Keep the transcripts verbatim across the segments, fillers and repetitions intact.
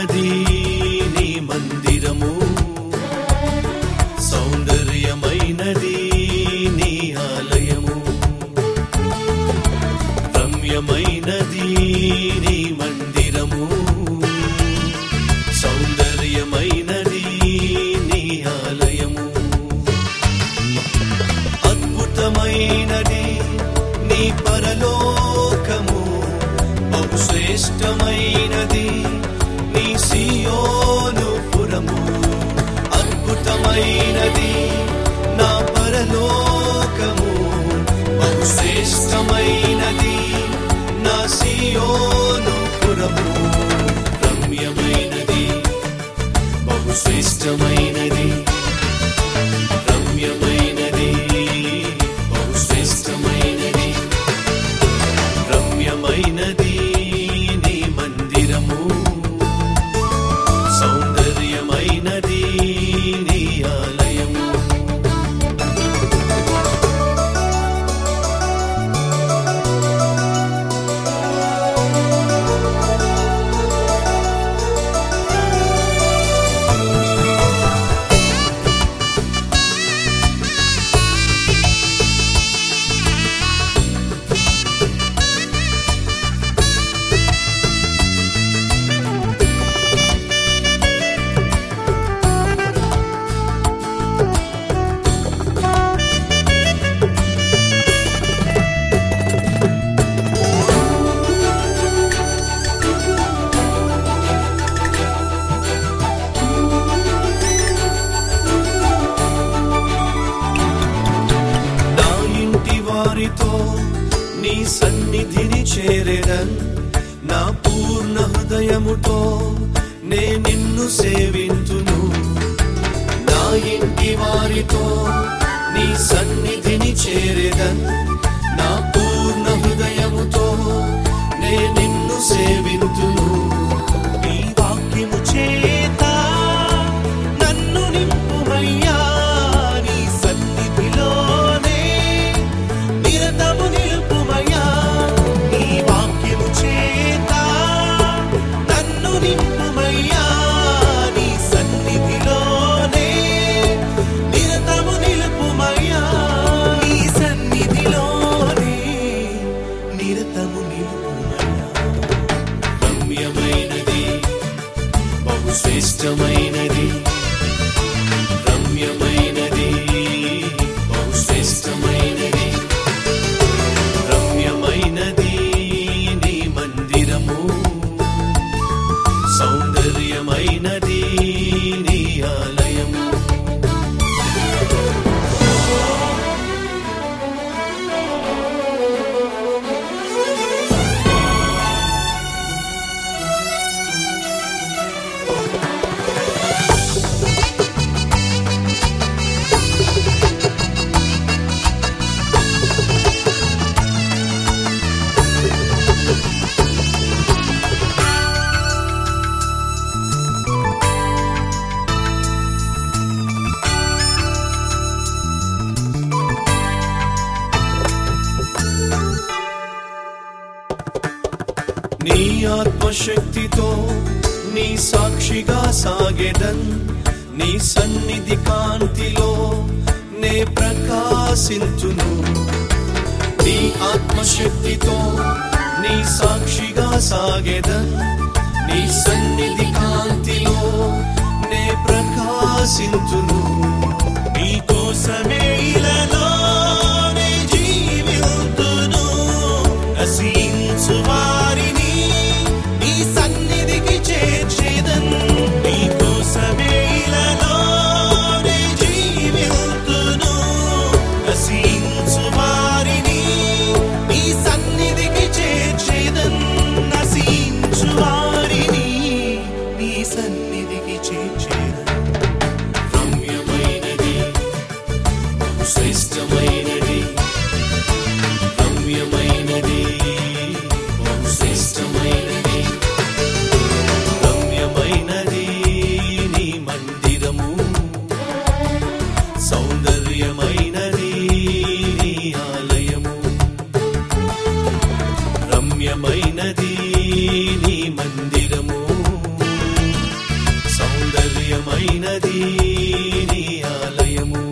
రమ్యమైనది నీ మందిరము, సౌందర్యమైనది నీ ఆలయము. రమ్యమైనది నీ మందిరము, సౌందర్యమైనది నీ ఆలయము. అద్భుతమైనది నీ పరలోకము, బహుశ్రేష్టమైనది నీ సియోను పురము. అద్భుతమైనది నా పరలోకము, బహుశ్రేష్టమైనది నా సియోను పురము. రమ్యమైనది బహుశ్రేష్టమైనది, రమ్యమైనది బహుశ్రేష్టమైనది. రమ్యమైనది నీ మందిరము, సౌందర్యమైనది నీ ఆలయము. నీ సన్నిధిని చేరెదన్, నా పూర్ణ హృదయముతో నే నిన్ను సేవింతును. నా ఇంటి వారితో నీ సన్నిధిని చేరెదన్, నా పూర్ణ హృదయముతో నే నిన్ను సేవింతును. నీ వాక్యము చేత నన్ను నింపుమయ్యా, నీ సన్నిధిలోనే నిరతము నిలుపుమయ్యా. నీ వాక్యము చేత నన్ను నింపుమయ్యా, నీ సన్నిధిలోనే నిరతము నిలుపుమయ్యా. నీ సన్నిధిలోనే నిరతము నిలుపుమయ్యా. రమ్యమైనది బహుశ్రేష్టమైనది, రమ్యమైనది బహుశ్రేష్టమైనది. రమ్యమైనది నీ మందిరము, సౌందర్యమైనది నీ ఆలయము. నీ ఆత్మశక్తితో నీ సాక్షిగా సాగెదన్, నీ సన్నిధి కాంతిలో నే ప్రకాశింతును. నీ ఆత్మశక్తితో నీ సాక్షిగా సాగెదన్, నీ సన్నిధి కాంతిలో నే ప్రకాశింతును. నీ కోసమే ఇలలో నే జీవింతును. నశించు వారిని నీ సన్నిధికి చేర్చెదన్, నీ కోసమే ఇలలో నే జీవింతును. నశించు వారిని నీ సన్నిధికి చేర్చెదన్, నశించు వారిని నీ సన్నిధికి చేర్చెదన్. రమ్యమైనది బహుశ్రేష్టమైనది, రమ్యమైనది బహుశ్రేష్టమైనది. రమ్యమైనది నీ మందిరము, సౌందర్యమైనది నీ ఆలయము. రమ్యమైనది నీ మందిరము, దివ్యమైనది నీ ఆలయము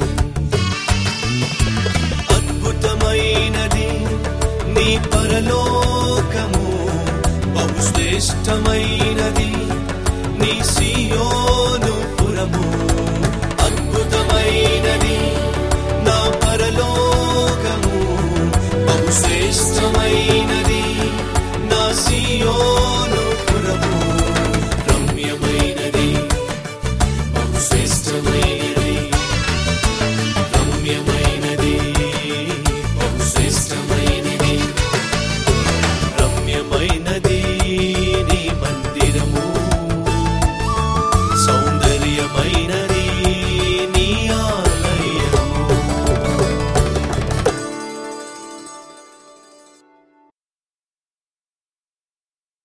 అద్భుతమైనది నీ పరలోకము బహుశ్రేష్టమైన